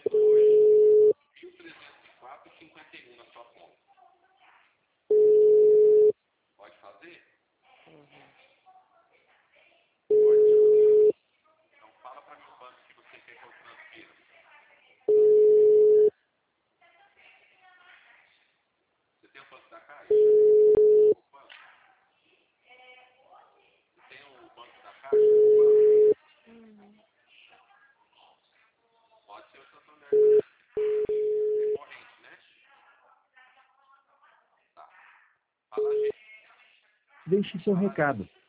1.304,51 na sua conta. Pode fazer? Pode. Então fala para mim o banco que você quer que eu transfira. Você tem o banco da Caixa? O banco? Você tem o banco da Caixa? O banco? Pode ser o Santander também. É corrente, né? Tá. Fala, gente. Deixe seu recado.